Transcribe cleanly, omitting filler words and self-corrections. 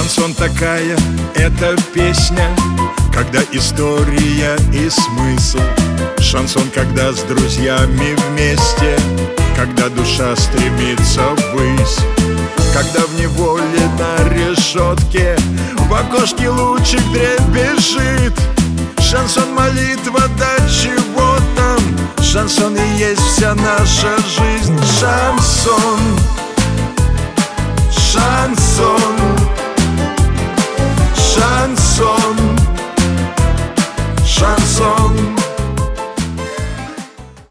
Шансон такая, это песня, когда история и смысл. Шансон, когда с друзьями вместе, когда душа стремится ввысь, когда в неволе на решетке в окошке лучик дребезжит. Шансон молитва, да чего там, шансон и есть вся наша жизнь. Шансон.